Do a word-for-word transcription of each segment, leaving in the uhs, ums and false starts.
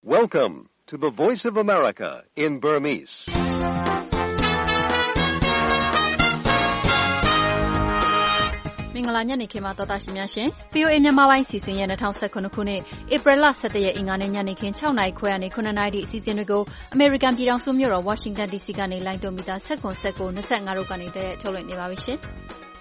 Welcome to the Voice of America in Burmese. ။မင်္ဂလာညနေခင်းပါတော်သားရှင်များရှင်။ဗွီအိုအေ မြန်မာပိုင်းစီစဉ်ရဲ့၂၀၁၇ခုနှစ်ဧပြီလ၁၁ရက်အင်္ဂါနေ့ညနေခင်း၆နာရီခွဲကနေ၇နာရီအစီအစဉ်တွေကိုအမေရိကန်ပြည်ထောင်စုမြို့တော်ဝါရှင်တန်ဒီစီကနေလိုင်းတွန်းမီတာ၁၇ ၁၉ ၂၅တို့ကနေတည်းထုတ်လွှင့်နေပါပြီရှင်။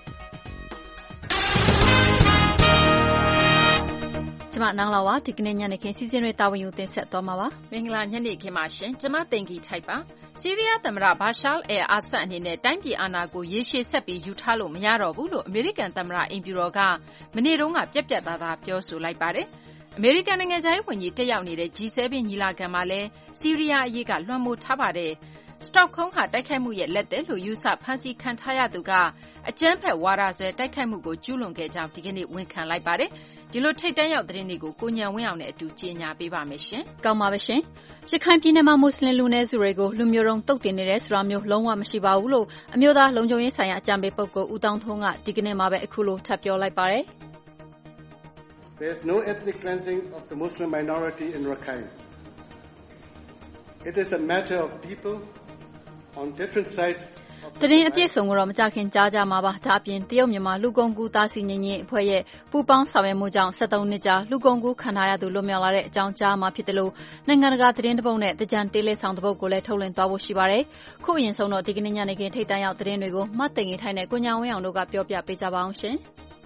ကျမနန်းလာဝဒီကနေ့ညနေခင်းစီစဉ်တွေတာဝန်ယူတင်ဆက်သွားမှာပါ။မင်္ဂလာညနေခင်းပါရှင်။ကျမတင်ကြီးထိုက်ပါ။ဆီးရီးယားသမ္မတဘာရှာအယ်အာဆတ်အနေနဲ့တိုင်းပြည်အာဏာကိုရေရှည်ဆက်ပြီးယူထားလို့မရတော့ဘူးလို့အမေရိကန်သမ္မတအိမ်ဖြူတော်ကမနေ့တုန်းကပြက်ပြက်သားသားပြောဆိုလိုက်ပါတယ်။အမေရိကန်နိုင်ငံခြားရေးဝန်ကြီးတက်ရောက်နေတဲ့ G ဆဗင် ညီလာခံမှာလည်းဆီးရီးယားအရေးကလွှမ်းမိုးထားပါတယ်။စတော့ခုံးဟာတိုက်ခိုက်မှုရဲ့လက်သည်လို့ယူဆဖမ်းဆီးခံထားရသူကအကြမ်းဖက်ဝါဒစွဲတိုက်ခိုက်မှုကိုကျူးလွန်ခဲ့ကြောင်းဒီကနေ့ဝန်ခံလိုက်ပါတယ်။ဒီလိုထိတ်တန့်ရောက်သတင်းတွေကိုကိုညံဝင်းအောင်နဲ့အတူကြေညာပေးပါမယ်ရှင်။ကောင်းပါပါရှင်။ရခိုင်ပြည်နယ်မှာမွတ်စလင်လူနည်းစုတွေကိုလူမျိုးတုံးတုတ်တင်နေတဲ့ဆိုတာမျိုးလုံးဝမရှိပါဘူးလို့အမျိုးသားလုံခြုံရေးဆိုင်ရာအကြံပေးပုဂ္ဂိုလ်ဦးတောင်းထွန်းကဒီကနေ့မှာပဲအခုလိုထပ်ပြောလိုက်ပါတယ်။ There is no ethnic cleansing of the Muslim minority in Rakhine. It is a matter of people on different sides တရင်အပြည့်စုံကိုတော့မကြခင်ကြားကြမှာပါဒါအပြင်တရုတ်မြန်မာလူကုန်ကူသားစီငင်းချင်းအဖွဲ့ရဲ့ပူပေါင်းဆောင်ရွက်မှုကြောင့်၁၃နှစ်ကြာလူကုန်ကူခံထားရသူလွတ်မြောက်လာတဲ့အကြောင်းကြားမှာဖြစ်တယ်လို့နိုင်ငံတကာသတင်းတပုတ်နဲ့တကြံတေးလေးဆောင်တပုတ်ကိုလည်းထုတ်လွှင့်သွားဖို့ရှိပါတယ်ခုအရင်ဆုံးတော့ဒီကနေ့ညနေခင်းထိပ်တန်းရောက်သတင်းတွေကိုမတ်သိင်ကြီးထိုင်နဲ့ကိုညာဝင်းအောင်တို့ကပြောပြပေးကြပါအောင်ရှင်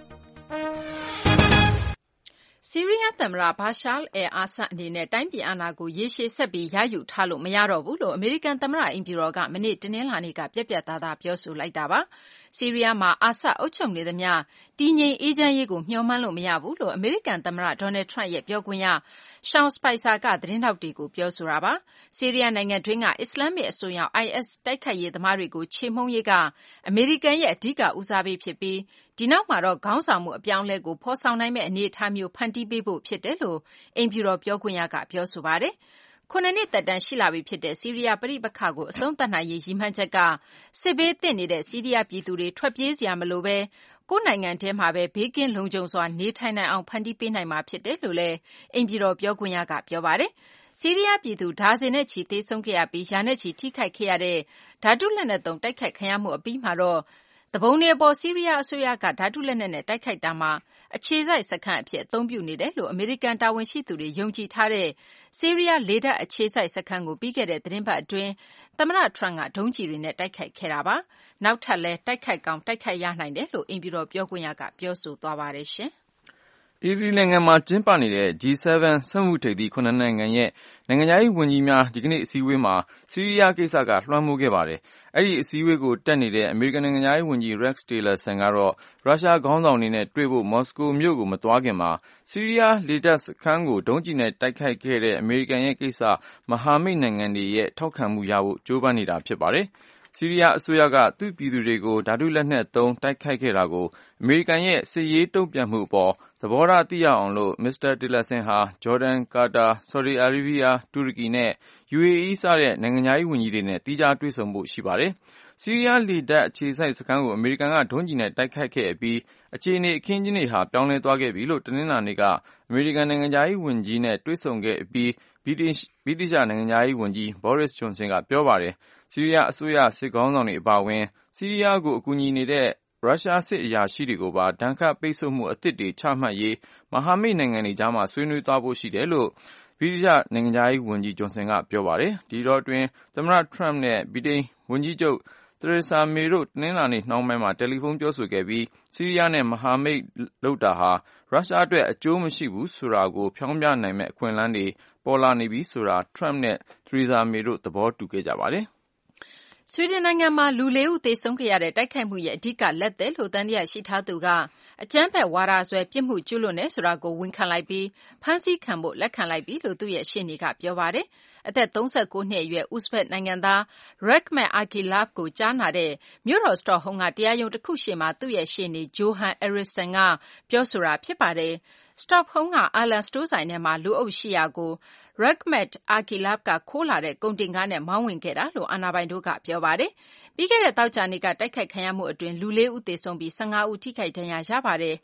ဆီးရီးယားသမ္မတဘာရှာအယ်အာဆတ်အနေနဲ့တိုင်းပြည်အာဏာကိုရေရှည်ဆက်ပြီးရယူထားလို့မရတော့ဘူးလို့အမေရိကန်သမ္မတအိမ်ဖြူတော်ကမနေ့တနင်္လာနေ့ကပြက်ပြက်သားသားပြောဆိုလိုက်တာပါ။ဆီးရီးယားမှာအာဆတ်အုပ်ချုပ်နေသမျှတည်ငြိမ်အေးချမ်းရေးကိုမျှော်မှန်းလို့မရဘူးလို့အမေရိကန်သမ္မတဒေါ်နယ်ထရန့်ရဲ့ပြောခွင့်ရရှောင်းစပိုက်ဆာကသတင်းထောက်တွေကိုပြောဆိုတာပါ။ဆီးရီးယားနိုင်ငံတွင်းကအစ္စလာမစ်အစွန်းရောက် I S တိုက်ခိုက်ရေးသမားတွေကိုချေမှုန်းရေးကအမေရိကန်ရဲ့အဓိကဦးစားပေးဖြစ်ပြီးဒီနောက်မှာတော့ခေါင်းဆောင်မှုအပြောင်းအလဲကိုဖော်ဆောင်နိုင်မယ့်အနေအထားမျိုးဖန်တီးပေးဖို့ဖြစ်တယ်လို့အိမ်ဖြူတော်ပြောခွင့်ရကပြောဆိုပါတယ်။ခုနှစ်နှစ်သက်တမ်းရှိလာပြီဖြစ်တဲ့ဆီးရီးယားပဋိပက္ခကိုအဆုံးသတ်နိုင်ရေးရည်မှန်းချက်ကစစ်ဘေးသင့်နေတဲ့ဆီးရီးယားပြည်သူတွေထွက်ပြေးစရာမလိုဘဲကိုယ့်နိုင်ငံထဲမှာပဲဘေးကင်းလုံခြုံစွာနေထိုင်နိုင်အောင်ဖန်တီးပေးနိုင်မှာဖြစ်တယ်လို့လည်းအိမ်ဖြူတော်ပြောခွင့်ရကပြောပါတယ်။ဆီးရီးယားပြည်သူဒါဇင်နဲ့ချီသေဆုံးခဲ့ရပြီးရာနဲ့ချီထိခိုက်ခဲ့ရတဲ့ဓာတုလက်နက်သုံးတိုက်ခိုက်ခံရမှုအပြီးမှာတော့သူပုန်တွေအပေါ်ဆီးရီးယားအစိုးရကဓာတုလက်နက်နဲ့တိုက်ခိုက်တာမှာအခြေစိုက်စခန်းအဖြစ်အသုံးပြုနေတယ်လို့အမေရိကန်တာဝန်ရှိသူတွေယုံကြည်ထားတဲ့ဆီးရီးယားလေတပ်အခြေစိုက်စခန်းကိုပြီးခဲ့တဲ့သတင်းပတ်အတွင်းသမ္မတထရန့်ကဒုံးကျည်တွေနဲ့တိုက်ခိုက်ခဲ့တာပါ။နောက်ထပ်လည်းတိုက်ခိုက်ကောင်းတိုက်ခိုက်ရနိုင်တယ်လို့အိမ်ဖြူတော်ပြောခွင့်ရကပြောဆိုသွားပါတယ်ရှင်။အီတလီနိုင်ငံမှာကျင်းပနေတဲ့ G 7 စက်မှုထိပ်သီးခုနှစ်နိုင်ငံရဲ့နိုင်ငံခြားရေးဝန်ကြီးများဒီကနေ့အစည်းအဝေးမှာဆီးရီးယားကိစ္စကလွှမ်းမိုးခဲ့ပါတယ်။အဲ့ဒီအစည်းအဝေးကိုတက်နေတဲ့အမေရိကန်နိုင်ငံခြားရေးဝန်ကြီး Rex Tillerson ကတော့ရုရှားခေါင်းဆောင်တွေနဲ့တွေ့ဖို့မော်စကိုမြို့ကိုမသွားခင်မှာဆီးရီးယားလေတပ်စခန်းကိုဒုံးကျည်နဲ့တိုက်ခိုက်ခဲ့တဲ့အမေရိကန်ရဲ့ကိစ္စမဟာမိတ်နိုင်ငံတွေရဲ့ထောက်ခံမှုရဖို့ကြိုးပမ်းနေတာဖြစ်ပါတယ်။ဆီးရီးယားအစိုးရကသူ့ပြည်သူတွေကိုဓာတုလက်နက်သုံးတိုက်ခိုက်ခဲ့တာကိုအမေရိကန်ရဲ့စစ်ရေးတုံ့ပြန်မှုအပေါ်သဘောထားသိရအောင်လို့မစ္စတာတီလာဆင်ဟာဂျော်ဒန်၊ကာတာ၊ဆော်ဒီအာရေးဗီးယား၊တူရကီနဲ့ ယူအေအီး စတဲ့နိုင်ငံခြားရေးဝန်ကြီးတွေနဲ့သီးခြားတွေ့ဆုံဖို့ရှိပါတယ်။ဆီးရီးယားလေတပ်အခြေစိုက်စခန်းကိုအမေရိကန်ကဒုံးကျည်နဲ့တိုက်ခိုက်ခဲ့အပြီးအခြေအနေအခင်းအကျင်းတွေဟာပြောင်းလဲသွားခဲ့ပြီလို့တနင်္လာနေ့ကအမေရိကန်နိုင်ငံခြားရေးဝန်ကြီးနဲ့တွေ့ဆုံခဲ့အပြီးဗြိတိသျှနိုင်ငံခြားရေးဝန်ကြီးဘောရစ်ဂျွန်ဆင်ကပြောပါတယ်။ဆီးရီးယားအစိုးရစစ်ခေါင်းဆောင်တွေအပါအဝင်ဆီးရီးယားကိုအကူအညီနေတဲ့ရုရှားစစ်အရာရှိတွေကိုပါဒဏ်ခတ်ပိတ်ဆို့မှုအသစ်တွေချမှတ်ရေးမဟာမိတ်နိုင်ငံတွေကြားမှာဆွေးနွေးသွားဖို့ရှိတယ်လို့ဗြိတိသျှနိုင်ငံခြားရေးဝန်ကြီးဂျွန်ဆင်ကပြောပါတယ်။ဒီတော့တွင်သမ္မတထရန့်နဲ့ဗြိတိန်ဝန်ကြီးချုပ်သရစ္စာမေတို့တနင်္လာနေ့နှောင်းပိုင်းမှာတယ်လီဖုန်းပြောဆိုခဲ့ပြီးဆီးရီးယားနဲ့မဟာမိတ်လုပ်တာဟာရုရှားအတွက်အကျိုးမရှိဘူးဆိုတာကိုဖြောင်းပြနိုင်မဲ့အခွင့်အလမ်းတွေပေါ်လာနေပြီဆိုတာထရန့်နဲ့သရစ္စာမေတို့သဘောတူခဲ့ကြပါတယ်။ဆွီဒင်နိုင်ငံမှာလူလေးဦးသေဆုံးခဲ့ရတဲ့တိုက်ခိုက်မှုရဲ့အဓိကလက်သည်လို့သံသယရှိထားသူကအကြမ်းဖက်ဝါဒစွဲပြစ်မှုကျူးလွန်တယ်ဆိုတာကိုဝန်ခံလိုက်ပြီးဖမ်းဆီးခံဖို့လက်ခံလိုက်ပြီလို့သူ့ရဲ့ရှေ့နေကပြောပါတယ်။အသက်၃၉နှစ်အရွယ်ဥဇဘက်နိုင်ငံသား Rakhmat Akilov ကိုကြားနာတဲ့မြို့တော်စတော့ဟုမ်းကတရားရုံးတစ်ခုရှေ့မှာသူ့ရဲ့ရှေ့နေ Johan Eriksson ကပြောဆိုတာဖြစ်ပါတယ်။စတော့ဟုမ်းကအာလန်စတိုးဆိုင်ထဲမှာလူအုပ်ရှိရာကို Rakhmat Akilov ကခိုးလာတဲ့ကုန်တင်ကားနဲ့မောင်းဝင်ခဲ့တာလို့အာဏာပိုင်တို့ကပြောပါတယ်။ပြီးခဲ့တဲ့သောကြာနေ့ကတိုက်ခိုက်ခံရမှုအတွင်းလူလေးဦးသေဆုံးပြီး၁၅ဦးထိခိုက်ဒဏ်ရာရပါတယ်။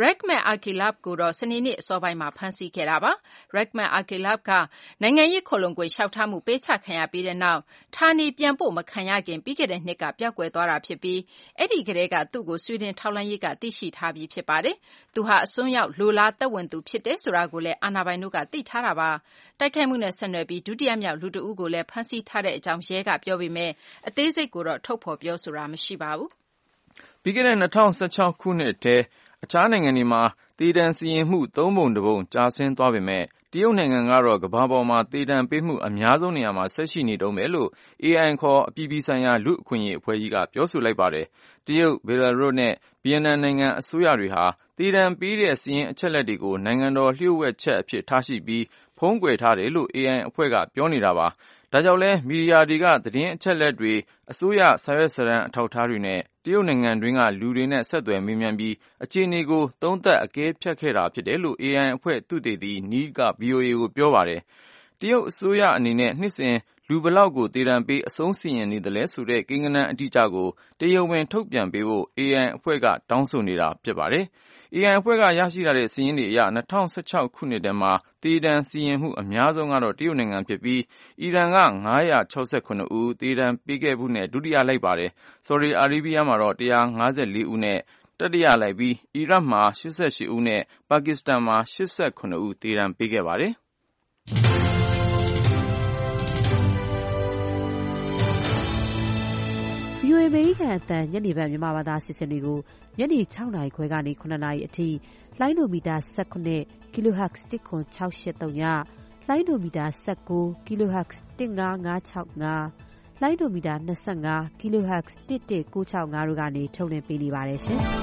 Rehman Akilov ကိုတော့စနေနေ့အစောပိုင်းမှာဖမ်းဆီးခဲ့တာပါ။ Rehman Akilov ကနိုင်ငံရေးခိုလှုံခွင့်လျှောက်ထားမှုပေးချခံရပြီးတဲ့နောက်ဌာနေပြန်ပို့မခံရခင်ပြီးခဲ့တဲ့နှစ်ကပျောက်ကွယ်သွားတာဖြစ်ပြီးအဲ့ဒီကတည်းကသူ့ကိုဆွီဒင်ထောက်လှမ်းရေးကသိရှိထားပြီးဖြစ်ပါတယ်။သူဟာအစွန်းရောက်လိုလားသက်ဝင်သူဖြစ်တယ်ဆိုတာကိုလည်းအာဏာပိုင်တို့ကသိထားတာပါ။တိုက်ခိုက်မှုနဲ့ဆက်နွယ်ပြီးဒုတိယမြောက်လူတဦးကိုလည်းဖမ်းဆီးထားတဲ့အကြောင်းရဲကပြောပေမဲ့အသေးစိတ်ကိုတော့ထုတ်ဖော်ပြောဆိုတာမရှိပါဘူး။ပြီးခဲ့တဲ့၂၀၁၆ခုနှစ်ထဲအခြားနိုင်ငံတွေမှာသေဒဏ်စီရင်မှုသုံးပုံတစ်ပုံကျဆင်းသွားပေမဲ့တရုတ်နိုင်ငံကတော့ကမ္ဘာပေါ်မှာသေဒဏ်ပေးမှုအများဆုံးနေရာမှာဆက်ရှိနေတုန်းပဲလို့ အေအိုင် ခေါ်အပြည်ပြည်ဆိုင်ရာလူ့အခွင့်အရေးအဖွဲ့ကြီးကပြောဆိုလိုက်ပါတယ်။တရုတ်၊ဘယ်လာရုစ်နဲ့ဗီယက်နမ်နိုင်ငံအစိုးရတွေဟာသေဒဏ်ပေးတဲ့စာရင်းအချက်အလက်တွေကိုနိုင်ငံတော်လျှို့ဝှက်ချက်အဖြစ်ထားရှိပြီးဖုံးကွယ်ထားတယ်လို့ အေအိုင် အဖွဲ့ကပြောနေတာပါ။ဒါကြောင့်လဲမီဒီယာတွေကသတင်းအချက်အလက်တွေအစိုးရစာရွက်စာတမ်းအထောက်အထားတွေနဲ့တရုတ်နိုင်ငံတွင်းကလူတွေနဲ့ဆက်သွယ်မေးမြန်းပြီးအခြေအနေကိုသုံးသပ်အကဲဖြတ်ခဲ့တာဖြစ်တယ်လို့ အေအိုင် အဖွဲ့သုတေသီ Neil က ဗွီအိုအေကိုပြောပါတယ်။တရုတ်အစိုးရအနေနဲ့နှစ်စဉ်လူဘယ်လောက်ကိုသေဒဏ်ပေးအဆုံးစီရင်နေသလဲဆိုတဲ့ကိန်းဂဏန်းအတိအကျကိုတရားဝင်ထုတ်ပြန်ပေးဖို့ အေအိုင် အဖွဲ့ကတောင်းဆိုနေတာဖြစ်ပါတယ်။ အေအိုင် အဖွဲ့ကရရှိထားတဲ့စာရင်းတွေအရ၂၀၁၆ခုနှစ်ထဲမှာသေဒဏ်စီရင်မှုအများဆုံးကတော့တရုတ်နိုင်ငံဖြစ်ပြီးအီရန်က၅၆၇ဦးသေဒဏ်ပေးခဲ့မှုနဲ့ဒုတိယလိုက်ပါတယ်။ဆော်ဒီအာရေးဗီးယားမှာတော့၁၅၄ဦးနဲ့တတိယလိုက်ပြီးအီရတ်မှာ၈၈ဦးနဲ့ပါကစ္စတန်မှာ၈၇ဦးသေဒဏ်ပေးခဲ့ပါတယ်။ဗွီအိုအေ အမေရိကန်အသံညနေပိုင်းမြန်မာဘာသာအစီအစဉ်တွေကိုညနေ၆နာရီခွဲကနေ၇နာရီအထိလိုင်းဒိုမီတာ၁၇ kHz တစ်ခွန်၆၈၃ညလိုင်းဒိုမီတာ၁၉ kHz တစ်၅၅၆၅လိုင်းဒိုမီတာ၂၅ kHz တစ်၁၉၆၅တို့ကနေထုတ်လွှင့်ပေးနေပါတယ်ရှင်။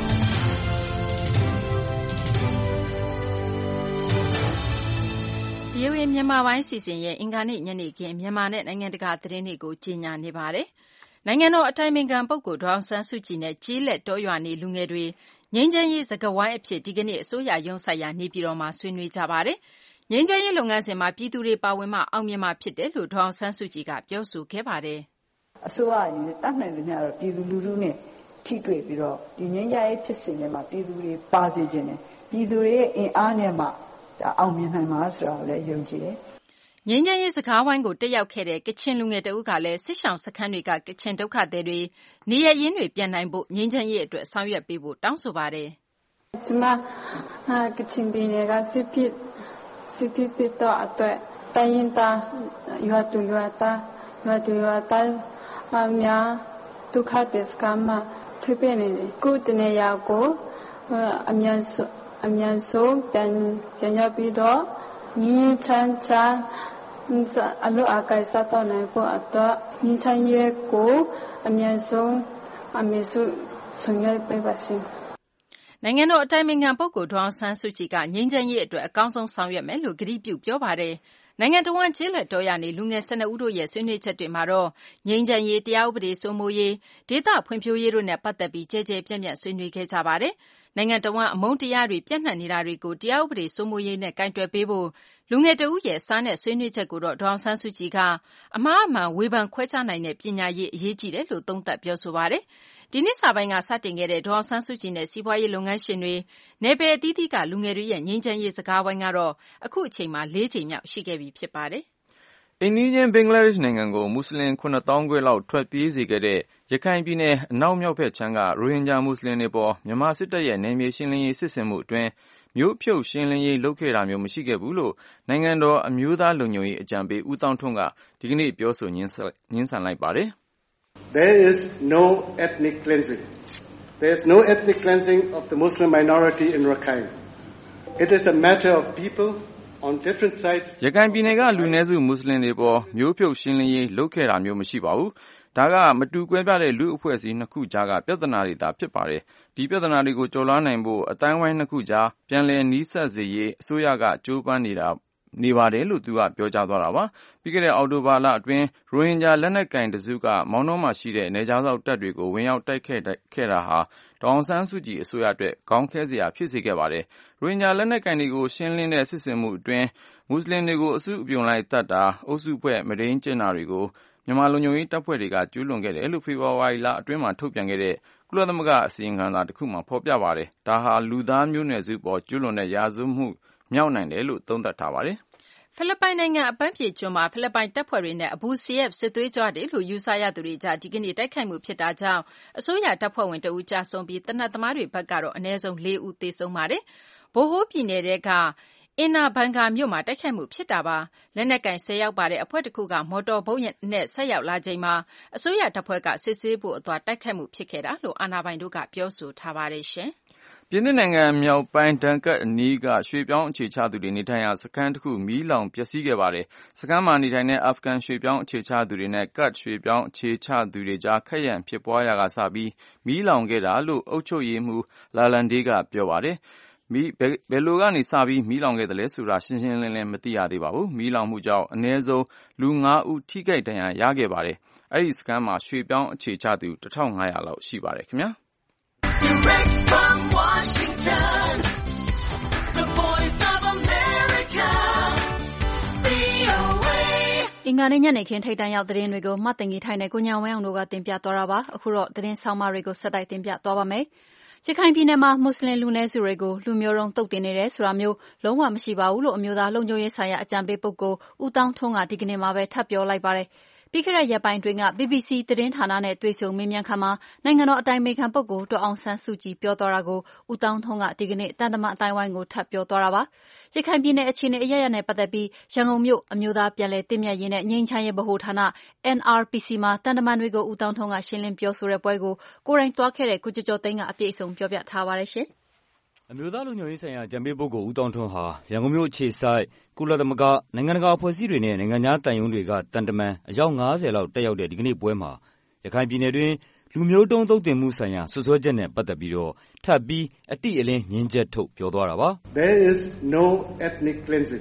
ဗွီအိုအေမြန်မာပိုင်းစီစဉ်ရဲ့အင်္ဂါနေ့ညနေခင်းမြန်မာနဲ့နိုင်ငံတကာသတင်းတွေကိုကြီးညာနေပါတယ်။နိုင်ငံတော်အတိုင်ပင်ခံပုဂ္ဂိုလ်ဒေါ်အောင်ဆန်းစုကြည်နဲ့ကျေးလက်တောရွာနေလူငယ်တွေငြိမ်းချမ်းရေးစကားဝိုင်းအဖြစ်ဒီကနေ့အစိုးရရုံးဆိုင်ရာနေပြည်တော်မှာဆွေးနွေးကြပါတယ်။ငြိမ်းချမ်းရေးလုပ်ငန်းစဉ်မှာပြည်သူတွေပါဝင်မှအောင်မြင်မှာဖြစ်တယ်လို့ဒေါ်အောင်ဆန်းစုကြည်ကပြောဆိုခဲ့ပါတယ်။အစိုးရအနေနဲ့တတ်နိုင်သမျှတော့ပြည်သူလူထုနဲ့ထိတွေ့ပြီးတော့ဒီငြိမ်းချမ်းရေးဖြစ်စဉ်တွေမှာပြည်သူတွေပါစေခြင်းနဲ့ပြည်သူတွေရဲ့အင်အားနဲ့မှအောင်မြင်နိုင်မှာဆိုတာကိုလည်းယုံကြည်တယ်။ငြိမ်းချမ်းရေးစကားဝိုင်းကိုတက်ရောက်ခဲ့တဲ့ကချင်လူငယ်တဦးကလည်းစစ်ရှောင်စခန်းတွေကကချင်ဒုက္ခသည်တွေနေရရင်းတွေပြန်နိုင်ဖို့ငြိမ်းချမ်းရေးအတွက်ဆောင်ရွက်ပေးဖို့တောင်းဆိုပါတယ်။ဒီမှာကချင်ပြည်နယ်ကစစ်ဖြစ်စစ်ဖြစ်တဲ့အတွက်တိုင်းရင်းသားရွာတူရွာသားရွာတူရွာသားအများဒုက္ခသည်စခန်းမှာထွေးပြနေတယ်။ကိုယ်တနေရာကိုအမြန်ဆုံးအမြန်ဆုံးပြန်ပြန်ရပြီးတော့ညီချမ်းချမ်းအလို့အကိုင်စားတော့နိုင်ဖို့အတွက်ညီချမ်းရေးကိုအမြန်ဆုံးအမြင့်ဆုံးဆောင်ရွက်ပေးပါရှင်။နိုင်ငံတော်အတိုင်ပင်ခံပုဂ္ဂိုလ်ဒေါ်အောင်ဆန်းစုကြည်ကငြိမ်းချမ်းရေးအတွက်အကောင်းဆုံးဆောင်ရွက်မယ်လို့ကတိပြုပြောပါတယ်။နိုင်ငံတော်ဝန်ကျေးလက်တော်ရနေလူငယ်၁၂ဦးတို့ရဲ့ဆွေးနွေးချက်တွေမှာတော့ငြိမ်းချမ်းရေးတရားဥပဒေစိုးမိုးရေးဒေသဖွံ့ဖြိုးရေးတို့နဲ့ပတ်သက်ပြီးကြဲကြဲပြန့်ပြန့်ဆွေးနွေးခဲ့ကြပါတယ်။နိုင်ငံတော်ဝန်အမုန်းတရားတွေပြန့်နှံ့နေတာတွေကိုတရားဥပဒေစိုးမိုးရေးနဲ့ကင်တွယ်ပေးဖို့လူငယ်တဦးရဲ့စာနဲ့ဆွေးနွေးချက်ကိုတော့ဒေါ်အောင်ဆန်းစုကြည်ကအမှားအမှန်ဝေဖန်ခွဲခြားနိုင်တဲ့ပညာရေးအရေးကြီးတယ်လို့သုံးသပ်ပြောဆိုပါတယ်။ဒီနှစ်စပိုင်းကစတင်ခဲ့တဲ့ဒေါ်အောင်ဆန်းစုကြည်နဲ့စီးပွားရေးလုပ်ငန်းရှင်တွေနယ်ပယ်အသီးသီးကလူငယ်တွေရဲ့ငြိမ်းချမ်းရေးစကားဝိုင်းကတော့အခုအချိန်မှာလေးကြိမ်မြောက်ရှိခဲ့ပြီဖြစ်ပါတယ်။အိန္ဒိယဘင်္ဂလားဒေ့ရှ်နိုင်ငံကိုမွတ်စလင်ခုနှစ်သောင်းခွဲလောက်ထွက်ပြေးစေခဲ့တဲ့ရခိုင်ပြည်နယ်အနောက်မြောက်ဘက်ခြမ်းကရိုဟင်ဂျာမွတ်စလင်တွေပေါ်မြန်မာစစ်တပ်ရဲ့နယ်မြေရှင်းလင်းရေးစစ်ဆင်မှုအတွင်းမြို့ဖြုတ်ရှင်းလင်းရေးလုပ်ခဲ့တာမျိုးမရှိခဲ့ဘူးလို့နိုင်ငံတော်အမျိုးသားလုံခြုံရေးအကြံပေးဦးသောင်းထွန်းကဒီကနေ့ပြောဆိုငြင်းဆန်လိုက်ပါတယ်။ There is no ethnic cleansing. There is no ethnic cleansing of the Muslim minority in Rakhine. It is a matter of people on different sides. ရခိုင်ပြည်နယ်ကလူနည်းစုမွတ်စလင်တွေပေါ်မြို့ဖြုတ်ရှင်းလင်းရေးလုပ်ခဲ့တာမျိုးမရှိပါဘူး။ဒါကမတူကွဲပြားတဲ့လူအဖွဲ့အစည်းနှစ်ခုကြားကပြဿနာတွေသာဖြစ်ပါတယ်။ဒီပြဿနာတွေကိုကျော်လွှားနိုင်ဖို့အတိုင်းဝိုင်းနှစ်ခုကြားပြန်လည်နီးစပ်စေရေးအစိုးရကကြိုးပမ်းနေတာနေပါတယ်လို့သူကပြောကြားသွားတာပါ။ပြီးခဲ့တဲ့အောက်တိုဘာလအတွင်းရိုဟင်ဂျာလက်နက်ကင်တစုကမောင်နှောမှာရှိတဲ့နယ်ခြားစောင့်တပ်တွေကိုဝင်ရောက်တိုက်ခဲ့ခဲ့တာဟာဒေါ်အောင်ဆန်းစုကြည်အစိုးရအတွက်ခေါင်းခဲစရာဖြစ်စေခဲ့ပါတယ်။ရိုဟင်ဂျာလက်နက်ကင်တွေကိုရှင်းလင်းတဲ့စစ်ဆင်မှုအတွင်းမွတ်စလင်တွေကိုအစုအပြုံလိုက်တတ်တာအုပ်စုဖွဲ့မဒိန်းကျင့်တာတွေကိုမြန်မာလုံခြုံရေးတပ်ဖွဲ့တွေကကျူးလွန်ခဲ့တယ်လို့ဖေဖော်ဝါရီလအတွင်းမှာထုတ်ပြန်ခဲ့တဲ့ကုလသမဂ္ဂအစီရင်ခံစာတစ်ခုမှာဖော်ပြပါတယ်။ဒါဟာလူသားမျိုးနွယ်စုပေါ်ကျူးလွန်တဲ့ရာဇဝတ်မှုမြောက်နိုင်တယ်လို့သုံးသပ်ထားပါတယ်။ဖိလစ်ပိုင်နိုင်ငံအပန်းဖြေကျွန်းမှာဖိလစ်ပိုင်တပ်ဖွဲ့တွေနဲ့အဘူစီယက်စစ်သွေးကြွတွေလို့ယူဆရသူတွေကြားဒီကနေ့တိုက်ခိုက်မှုဖြစ်တာကြောင့်အစိုးရတပ်ဖွဲ့ဝင်တဦးကြာဆုံးပြီးတနက်သမားတွေဘက်ကတော့အနည်းဆုံးလေးဦးသေဆုံးပါတယ်။ဘိုဟိုးပြည်နယ်တဲကအင်နာဘန်ဂါမြို့မှာတိုက်ခိုက်မှုဖြစ်တာပါ။လက်နက်ကင်ဆယ်ယောက်ပါတဲ့အဖွဲ့တစ်ခုကမော်တော်ဘုတ်နဲ့ဆက်ရောက်လာချိန်မှာအစိုးရတပ်ဖွဲ့ကစစ်ဆေးဖို့အသွားတိုက်ခိုက်မှုဖြစ်ခဲ့တာလို့အာဏာပိုင်တို့ကပြောဆိုထားပါတယ်ရှင်။ပြင်သစ်နိုင်ငံမြောက်ပိုင်းဒန်ကတ်အနီးကရွှေပြောင်းအခြေချသူတွေနေထိုင်ရာစခန်းတစ်ခုမီးလောင်ပျက်စီးခဲ့ပါတယ်။စခန်းမှာနေထိုင်တဲ့အာဖဂန်ရွှေပြောင်းအခြေချသူတွေနဲ့ကတ်ရွှေပြောင်းအခြေချသူတွေကြားခက်ရန်ဖြစ်ပွားရာကစပြီးမီးလောင်ခဲ့တာလို့အုပ်ချုပ်ရေးမှူးလာလန်ဒေးကပြောပါတယ်။မီးဘယ်လိုကနေစပြီးမီးလောင်ခဲ့တယ်လဲဆိုတာရှင်းရှင်းလင်းလင်းမသိရသေးပါဘူး။မီးလောင်မှုကြောင့်အနည်းဆုံးလူငါးဦးထိခိုက်ဒဏ်ရာရခဲ့ပါတယ်။အဲဒီစခန်းမှာရွှေပြောင်းအခြေချသူတစ်ထောင်ငါးရာလောက်ရှိပါတယ်ခင်ဗျာ။ Direct from Washington, the voice of America, ဗွီအိုအေ အင်္ဂါနေ့ညနေခင်းထိပ်တန်းရောက်သတင်းတွေကိုမှတ်တင်ကြီးထိုင်တဲ့ကိုညံဝင်းအောင်တို့ကတင်ပြသွားတာပါ။အခုတော့သတင်းဆောင်မတွေကိုဆက်တိုက်တင်ပြသွားပါမယ်။ရခိုင်ပြည်နယ်မှာမွတ်စလင်လူနည်းစုတွေကိုလူမျိုးတုံးသုတ်တင်နေတယ်ဆိုတာမျိုးလုံးဝမရှိပါဘူးလို့အမျိုးသားလုံခြုံရေးဆိုင်ရာအကြံပေးပုဂ္ဂိုလ်ဦးသောင်းထွန်းကဒီကနေ့မှပဲထပ်ပြောလိုက်ပါတယ်။ပြီးခဲ့တဲ့ရက်ပိုင်းတွင်းက ဘီဘီစီသတင်းဌာနနဲ့တွေ့ဆုံမေးမြန်းခန်းမှာနိုင်ငံတော်အတိုင်ပင်ခံပုဂ္ဂိုလ်ဒေါ်အောင်ဆန်းစုကြည်ပြောသွားတာကိုဦးသောင်းထွန်းကဒီကနေ့တန်တမန်အတိုင်းဝိုင်းကိုထပ်ပြောသွားတာပါ။ရခိုင်ပြည်နယ်အခြေအနေအရရနဲ့ပတ်သက်ပြီးရန်ကုန်မြို့အမျိုးသားပြည်လဲတင်မြတ်ရေးနဲ့ငြိမ်းချမ်းရေးဗဟိုဌာန အန် အာရ် ပီ စီ မှာတန်တမန်တွေကိုဦးသောင်းထွန်းကရှင်းလင်းပြောဆိုတဲ့ပွဲကိုကိုယ်တိုင်သွားခဲ့တဲ့ကိုကျော်ကျော်သိန်းကအပြည့်အစုံပြောပြထားပါတယ်ရှင်။အမျိုးသားလုံခြုံရေးဆိုင်ရာအကြံပေးပုဂ္ဂိုလ်ဦးသောင်းထွန်းဟာရန်ကုန်မြို့အခြေစိုက်ကုလသမဂ္ဂနိုင်ငံတကာအဖွဲ့အစည်းတွေနဲ့နိုင်ငံခြားသံရုံးတွေကတန်တမန်အယောက်ငါးဆယ်လောက်တက်ရောက်တဲ့ဒီကနေ့ပွဲမှာရခိုင်ပြည်နယ်တွင်လူမျိုးတုံးသုတ်တင်မှုဆိုင်ရာဆွဆွဲချက်နဲ့ပတ်သက်ပြီးတော့ထပ်ပြီးအတိအလင်းငြင်းချက်ထုတ်ပြောသွားတာပါ။ There is no ethnic cleansing.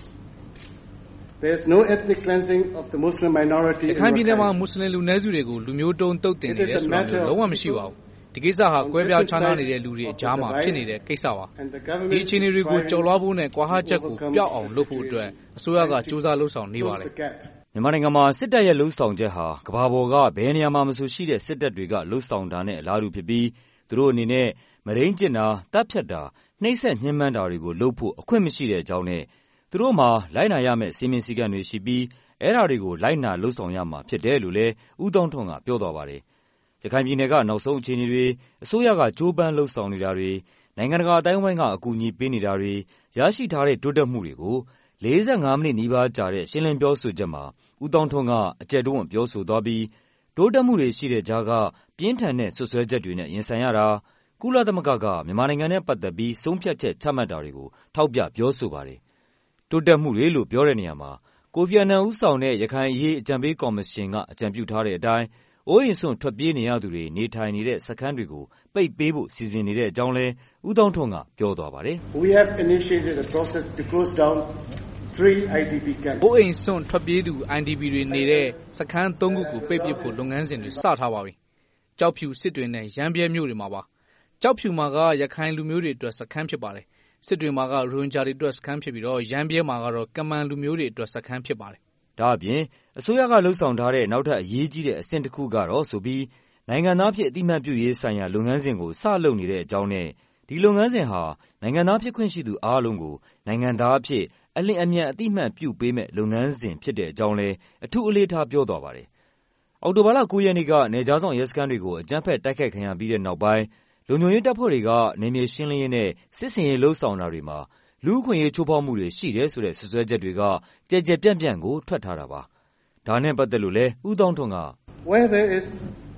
There is no ethnic cleansing of the Muslim minority. ရခိုင်ပြည်နယ်မှာမွတ်စလင်လူနည်းစုတွေကိုလူမျိုးတုံးသုတ်တင်နေတယ်ဆိုတာမျိုးလုံးဝမရှိပါဘူး။ဒီကိစ္စဟာကွဲပြားခြားနားနေတဲ့လူတွေအကြားမှာဖြစ်နေတဲ့ကိစ္စပါ။ဒီအခြေအနေတွေကိုကျော်လွှားဖို့နဲ့ကွာဟချက်ကိုပျောက်အောင်လုပ်ဖို့အတွက်အစိုးရကစူးစမ်းလှုပ်ဆောင်နေပါတယ်။မြန်မာနိုင်ငံမှာစစ်တပ်ရဲ့လှုပ်ဆောင်ချက်ဟာကမ္ဘာပေါ်ကဘယ်နေရာမှာမဆိုရှိတဲ့စစ်တပ်တွေကလှုပ်ဆောင်တာနဲ့အလားတူဖြစ်ပြီးသူတို့အနေနဲ့မရင်းကျင်တာတပ်ဖြတ်တာနှိပ်စက်ညှဉ်းပန်းတာတွေကိုလုပ်ဖို့အခွင့်မရှိတဲ့အကြောင်းနဲ့သူတို့မှာလိုက်နာရမယ့်စည်းမျဉ်းစည်းကမ်းတွေရှိပြီးအဲ့ဒါတွေကိုလိုက်နာလှုပ်ဆောင်ရမှာဖြစ်တယ်လို့လည်းဦးသောင်းထွန်းကပြောသွားပါတယ်။ရခိုင်ပြည်နယ်ကနောက်ဆုံးအခြေအနေတွေအစိုးရကကြိုးပမ်းလှုပ်ဆောင်နေတာတွေနိုင်ငံတကာအတိုင်းအဝိုင်းကအကူအညီပေးနေတာတွေရရှိထားတဲ့တိုးတက်မှုတွေကိုလေးဆယ့်ငါးမိနစ်နီးပါးကြာတဲ့ရှင်းလင်းပြောဆိုချက်မှာဦးသောင်းထွန်းကအကျယ်တွန်းပြောဆိုသွားပြီးတိုးတက်မှုတွေရှိတဲ့ကြားကပြင်းထန်တဲ့ဆွဆွဲချက်တွေနဲ့ရင်ဆိုင်ရတာကုလသမဂ္ဂကမြန်မာနိုင်ငံနဲ့ပတ်သက်ပြီးဆုံးဖြတ်ချက်ချမှတ်တာတွေကိုထောက်ပြပြောဆိုပါတယ်။တိုးတက်မှုတွေလို့ပြောတဲ့နေရာမှာကိုဖီအာနန်ဦးဆောင်တဲ့ရခိုင်အရေးအကြံပေးကော်မရှင်ကအကြံပြုထားတဲ့အတိုင်းအိုးအိမ်စွန့်ထွက်ပြေးနေရသူတွေနေထိုင်နေတဲ့စခန်းတွေကိုပိတ်ပေးဖို့စီစဉ်နေတဲ့အကြောင်းလဲဦးသောင်းထွန်းကပြောသွားပါတယ်။ We have initiated a process to close down three I D P camps. အိုးအိမ်စွန့်ထွက်ပြေးသူ I D P တွေနေတဲ့စခန်းသုံးခုကိုပိတ်ပစ်ဖို့လုပ်ငန်းစဉ်တွေစထားပါပြီ။ကြောက်ဖြူစစ်တွေနဲ့ရမ်းပြဲမြို့တွေမှာပါ။ကြောက်ဖြူမှာကရခိုင်လူမျိုးတွေအတွက်စခန်းဖြစ်ပါတယ်။စစ်တွေမှာကရိုဟင်ဂျာတွေအတွက်စခန်းဖြစ်ပြီးတော့ရမ်းပြဲမှာကတော့ကမန်လူမျိုးတွေအတွက်စခန်းဖြစ်ပါတယ်။ဒါအပြင်အစိုးရကလှုပ်ဆောင်ထားတဲ့နောက်ထပ်အရေးကြီးတဲ့အဆင့်တစ်ခုကတော့ဆိုပြီးနိုင်ငံသားဖြစ်အတိအမှတ်ပြုရေးဆိုင်ရာလုပ်ငန်းစဉ်ကိုစလုပ်နေတဲ့အကြောင်းနဲ့ဒီလုပ်ငန်းစဉ်ဟာနိုင်ငံသားဖြစ်ခွင့်ရှိသူအားလုံးကိုနိုင်ငံသားဖြစ်အလင်းအမြန်အတိအမှတ်ပြုပေးမဲ့လုပ်ငန်းစဉ်ဖြစ်တဲ့အကြောင်းလဲအထူးအလေးထားပြောသွားပါတယ်။အောက်တိုဘာလကိုးရက်နေ့ကနေကြားဆောင်ရဲစခန်းတွေကိုအကြမ်းဖက်တိုက်ခိုက်ခံရပြီးတဲ့နောက်ပိုင်းလုံခြုံရေးတပ်ဖွဲ့တွေကနေမြေရှင်းလင်းရေးနဲ့စစ်စင်ရေးလှုပ်ဆောင်တာတွေမှာလူ့အခွင့်အရေးချိုးဖောက်မှုတွေရှိတယ်ဆိုတဲ့ဆွဆွဲချက်တွေကကြဲကြဲပြန့်ပြန့်ကိုထွက်ထားတာပါ။ဒါနဲ့ပတ်သက်လို့လဲဦးသောင်းထွန်းက Where there is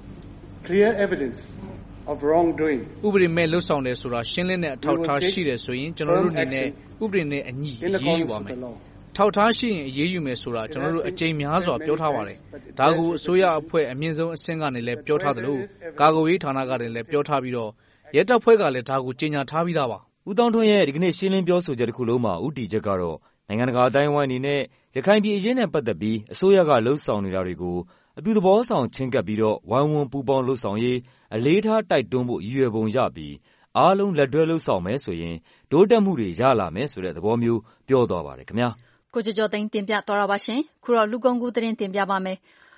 clear evidence of wrongdoing ဥပဒေမဲ့လှုပ်ဆောင်တယ်ဆိုတာရှင်းလင်းတဲ့အထောက်အထားရှိတယ်ဆိုရင်ကျွန်တော်တို့အနေနဲ့ဥပဒေနဲ့အညီအရေးယူပါမယ်။ထောက်ထားရှိရင်အရေးယူမယ်ဆိုတာကျွန်တော်တို့အကြိမ်များစွာပြောထားပါတယ်။ဒါကိုအစိုးရအဖွဲ့အမြင့်ဆုံးအဆင့်ကနေလည်းပြောထားသလိုကာကွယ်ရေးဌာနကနေလည်းပြောထားပြီးတော့ရဲတပ်ဖွဲ့ကလည်းဒါကိုကြေညာထားပြီးသားပါ။ဦးသောင်းထွန်းရဲ့ဒီကနေ့ရှင်းလင်းပြောဆိုချက်တစ်ခုလုံးမှာဦးတည်ချက်ကတော့နိုင်ငံတကာအတိုင်းအဝိုင်းအနေနဲ့ရခိုင်ပြည်အရေးနဲ့ပတ်သက်ပြီးအစိုးရကလှုပ်ဆောင်နေတာတွေကိုအပြုသဘောဆောင်ချင်းကပ်ပြီးတော့ဝိုင်းဝန်းပူးပေါင်းလှုပ်ဆောင်ရေးအလေးထားတိုက်တွန်းဖို့ရည်ရွယ်ပုံရပြီးအားလုံးလက်တွဲလှုပ်ဆောင်မယ်ဆိုရင်တိုးတက်မှုတွေရလာမယ်ဆိုတဲ့သဘောမျိုးပြောသွားပါတယ်ခင်ဗျာကိုကျော်ကျော်သိန်းတင်ပြသွားတာပါရှင်ခုတော့လူကုန်ကူးသတင်းတင်ပြပါမယ်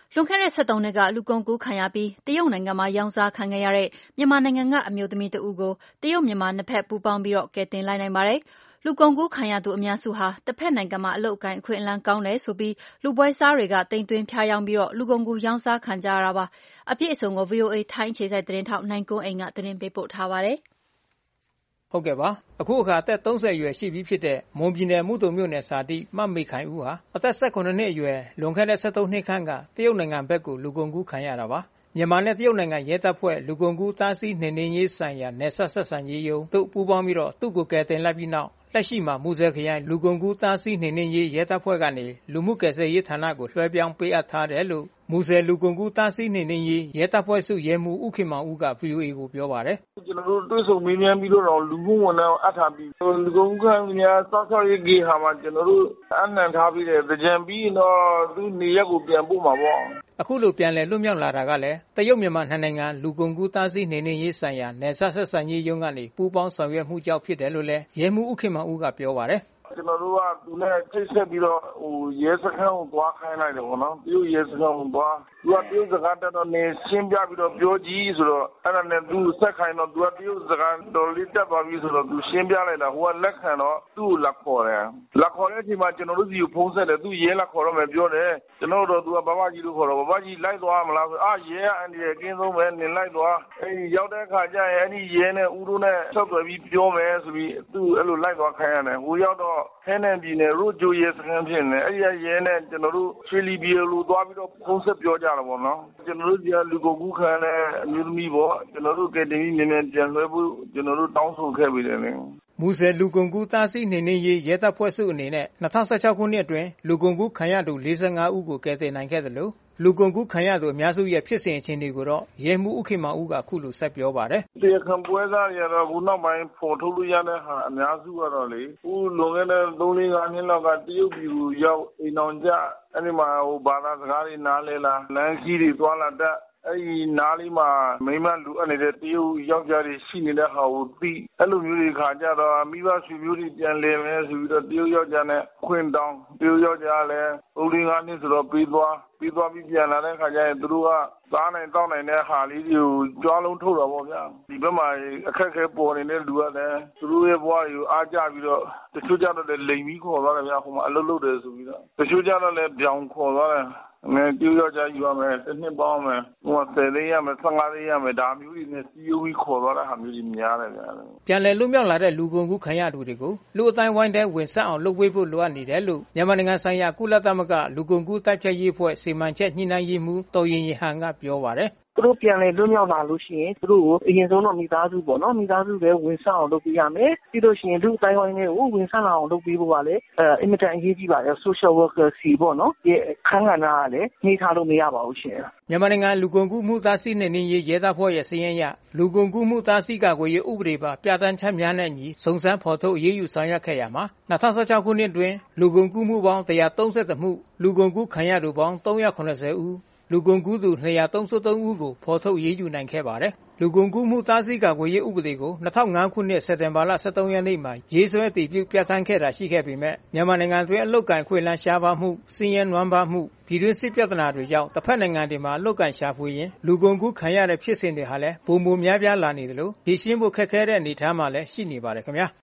လွန်ခဲ့တဲ့၁၃နှစ်ကလူကုန်ကူးခံရပြီးတရုတ်နိုင်ငံမှာရောင်းစားခံခဲ့ရတဲ့မြန်မာနိုင်ငံကအမျိုးသမီးတဦးကိုတရုတ်မြန်မာနှစ်ဖက်ပူးပေါင်းပြီးတော့ကယ်တင်လိုက်နိုင်ပါတယ်။လူကုန်ကူးခံရသူအများစုဟာတစ်ဖက်နိုင်ငံမှာအလုပ်အကိုင်အခွင့်အလမ်းကောင်းတယ်ဆိုပြီးလူပွဲစားတွေကတိမ်သွင်းဖျားယောင်းပြီးတော့လူကုန်ကူးရောင်းစားခံကြရတာပါ။အပြည့်အစုံကို ဗွီအိုအေထိုင်းအခြေစိုက်သတင်းထောက်နိုင်ကွန်းအိမ်ကသတင်းပေးပို့ထားပါတယ်။ဟုတ်ကဲ့ပါအခုအခါအသက်သုံးဆယ်အရွယ်ရှိပြီဖြစ်တဲ့မွန်ပြည်နယ်မှုတုံမြို့နယ်စာတိမမေခိုင်ဦးဟာအသက်၁၈နှစ်အရွယ်လွန်ခဲ့တဲ့၁၃နှစ်ခန့်ကတရုတ်နိုင်ငံဘက်ကိုလူကုန်ကူးခံရတာပါမြန်မာနဲ့တရုတ်နိုင်ငံရဲတပ်ဖွဲ့လူကုန်ကူးတားဆီးနှိမ်နင်းရေးဆိုင်ရာနယ်စပ်ဆက်ဆံရေးရုံးတို့ပူးပေါင်းပြီးတော့သူ့ကိုကယ်တင်လိုက်ပြီးနောက်လက်ရှိမှာမူဆယ်ခရိုင်လူကုန်ကူးတားဆီးနှိမ်နင်းရေးရဲတပ်ဖွဲ့ကနေလူမှုကယ်ဆယ်ရေးဌာနကိုလွှဲပြောင်းပေးအပ်ထားတယ်လို့မူဆယ်လူကုန်ကူးတားဆီးနှိမ်နင်းရေးရဲတပ်ဖွဲ့စုရဲမှူးဦးခင်မောင်ဦးက ဗွီအိုအေ ကိုပြောပါတယ်။ကျွန်တော်တို့တွေ့ဆုံမေးမြန်းပြီးတော့လူမှုဝန်ထမ်းအပ်ထားပြီးလူကုန်ကူးခံများစောင့်ရှောက်ရေးဂေဟာမှာကျွန်တော်တို့အနှံထားပြီးတဲ့ကြံပြီးတော့သူနေရက်ကိုပြန်ပို့မှာပေါ့။အခုလိုပြန်လည်လွတ်မြောက်လာတာကလည်းတရုတ်မြန်မာနှစ်နိုင်ငံလူကုန်ကူးတားဆီးနှိမ်နင်းရေးဆိုင်ရာနယ်စပ်ဆက်ဆံရေးရုံးကနေပူးပေါင်းဆောင်ရွက်မှုကြောင့်ဖြစ်တယ်လို့လည်းရဲမှူးဦးခင်မောင်ဦးကပြောပါတယ်။ကျွန်တော်တို့ကသူနဲ့ချိတ်ဆက်ပြီးတော့ဟိုရဲစခန်းကိုသွားခိုင်းလိုက်တယ်ပေါ့နော်တရုတ်ရဲစခန်းကိုသွားသူကတရုတ်စကားတက်တော့နေရှင်းပြပြီးတော့ပြောကြည့်ဆိုတော့အဲ့ဒါနဲ့သူဆက်ခိုင်းတော့သူကတရုတ်စကားတော်လေးတက်သွားပြီဆိုတော့သူရှင်းပြလိုက်တာဟိုကလက်ခံတော့သူ့ကိုလက်ခေါ်တယ်လက်ခေါ်တဲ့အချိန်မှာကျွန်တော်တို့စီကိုဖုန်းဆက်တယ်သူရဲလက်ခေါ်တော့မယ်ပြောတယ်ကျွန်တော်တို့သူကဘဘကြီးလို့ခေါ်တော့ဘဘကြီးလိုက်သွားမလားဆိုအာရဲအန်ဒီရဲ့အကင်းဆုံးပဲနင်လိုက်သွားအဲ့ဒီရောက်တဲ့အခါကျရင်အဲ့ဒီရဲနဲ့ဦးတို့နဲ့ဆက်သွယ်ပြီးပြောမယ်ဆိုပြီးသူ့အဲ့လိုလိုက်သွားခိုင်းရတယ်ဟိုရောက်တော့ခဲနဲ့ပြည်နယ်ရို့ဂျိုရဲစခန်းဖြစ်နေအဲ့ဒီရဲနဲ့ကျွန်တော်တို့ရွှေလီပြည်လိုသွားပြီးတော့ဖုန်းဆက်ပြောကြတာပေါ့နော်ကျွန်တော်တို့ဒီလူကုန်ကူးခံတဲ့အမျိုးသမီးပေါ့ကျွန်တော်တို့ကတည်းကနည်းနည်းပြန်လွှဲဖို့ကျွန်တော်တို့တောင်းဆိုခဲ့ပြီးတယ်လေမူဆယ်လူကုန်ကူးတားဆီးနှိမ်နင်းရေးရဲတပ်ဖွဲ့စုအနေနဲ့၂၀၁၆ခုနှစ်အတွင်းလူကုန်ကူးခံရသူ၄၅ဦးကိုကယ်တင်နိုင်ခဲ့တယ်လို့လူကုန်ကူးခံရသူအများစုရဲ့ဖြစ်စဉ်အခြေအနေကိုတော့ရဲမှူးဦးခင်မောင်ဦးကအခုလိုဆက်ပြောပါတယ်။တရားခံပွဲစားတွေကတော့ခုနောက်ပိုင်းဖော်ထုတ်လို့ရတဲ့ဟာအများစုကတော့လေခုလွန်ခဲ့တဲ့၃-၄-၅နှစ်လောက်ကတရုတ်ပြည်ကိုရောက်အိမ်အောင်ကြအဲ့ဒီမှာဟိုဘာသာစကားတွေနားလဲလားလမ်းကြီးတွေသွားလာတတ်အဲ့ဒီနားလေးမှာမိမလူအပ်နေတဲ့တရုတ်ယောက်ျားတွေရှိနေတဲ့ဟာကိုသိအဲ့လိုမျိုးတွေခါကြတော့မိဘဆွေမျိုးတွေပြန်လည်မယ်ဆိုပြီးတော့တရုတ်ယောက်ျားနဲ့ခွင့်တောင်းတရုတ်ယောက်ျားလည်း၃-၄-၅နှစ်ဆိုတော့ပြီးသွားပြီးသွားပြီးပြန်လာတဲ့ခါကျရင်သူတို့ကသားနိုင်တောင်းနိုင်တဲ့ဟာလေးတွေကိုကြွားလုံးထုတ်တာပေါ့ဗျာဒီဘက်မှာအခက်ခဲပေါ်နေတဲ့လူကလည်းသူတို့ရဲ့ဘဝတွေကိုအားကြပြီးတော့တချို့ကြတော့လည်းလိမ်ပြီးခေါ်သွားတယ်ဗျာဟိုမှာအလုပ်လုပ်တယ်ဆိုပြီးတော့တချို့ကြတော့လည်းပြောင်းခေါ်သွားတယ်အမေတူရောက်ကြယူရမယ်တစ်နှစ်ပေါင်းမယ်ဟိုဆယ်သိန်းရမယ်၁၅သိန်းရမယ်ဒါမျိုးတွေနဲ့စီးယိုးပြီးခေါ်သွားတဲ့ဟာမျိုးတွေများတယ်ဗျာပြန်လည်လွတ်မြောက်လာတဲ့လူကုန်ကူးခံရသူတွေကိုလူအတိုင်းဝိုင်းတဲ့ဝင်ဆက်အောင်လုပ်ပေးဖို့လိုအပ်နေတယ်လို့မြန်မာနိုင်ငံဆိုင်ရာကုလသမဂ္ဂလူကုန်ကူးတိုက်ဖျက်ရေးအဖွဲ့စီမံချက်ညှိနှိုင်းရေးမှူးတော်ရင်ရဟန်ကပြောပါတယ်သူတို့ပြန်လည်လွတ်မြောက်လာလို့ရှိရင်သူတို့ကိုအရင်ဆုံးတော့မိသားစုပေါ့နော်မိသားစုပဲဝင်ဆက်အောင်လုပ်ပေးရမယ်ပြီးလို့ရှိရင်လူအတိုင်းဝိုင်းတွေကိုဝင်ဆက်လာအောင်လုပ်ပေးဖို့ကလည်းအဲအင်မတန်အရေးကြီးပါတယ် social worker စီပေါ့နော်ဒီခန်းကဏ္ဍကလည်းနှိထားလို့မရပါဘူးရှင်မြန်မာနိုင်ငံလူကုန်ကူးမှုသားဆီနှိမ်နင်းရေးရဲတပ်ဖွဲ့ရဲ့စည်ရင်ရလူကုန်ကူးမှုသားဆီကာကွယ်ရေးဥပဒေပါပြဋ္ဌာန်းချက်များနဲ့အညီစုံစမ်းဖော်ထုတ်အရေးယူဆောင်ရွက်ခဲ့ရမှာ၂၀၁၆ခုနှစ်တွင်လူကုန်ကူးမှုပေါင်း၁၃၁မှုလူကုန်ကူးခံရသူပေါင်း၃၇၀ဦးလူကုန်ကူးသူ၂၃၃ဦးကိုဖော်ထုတ်ရေးယူနိုင်ခဲ့ပါတယ်။လူကုန်ကူးမှုတားဆီးကာကွယ်ရေးဥပဒေကို၂၀၀၅ခုနှစ်စက်တင်ဘာလ၁၃ရက်နေ့မှာရေးဆွဲတည်ပြုပြဋ္ဌာန်းခဲ့တာရှိခဲ့ပေမဲ့မြန်မာနိုင်ငံတွင်အလုတ်ကန်ခွေလန်းရှားပါမှု၊စည်ရဲနွမ်းပါမှုပြည်တွင်းစစ်ပြဿနာတွေကြောင့်တစ်ဖက်နိုင်ငံတွေမှာအလုတ်ကန်ရှာဖွေရင်လူကုန်ကူးခံရတဲ့ဖြစ်စဉ်တွေဟာလည်းပုံမများပြားလာနေတယ်လို့ဖြေရှင်းဖို့ခက်ခဲတဲ့အနေအထားမှာလည်းရှိနေပါတယ်ခင်ဗျာ။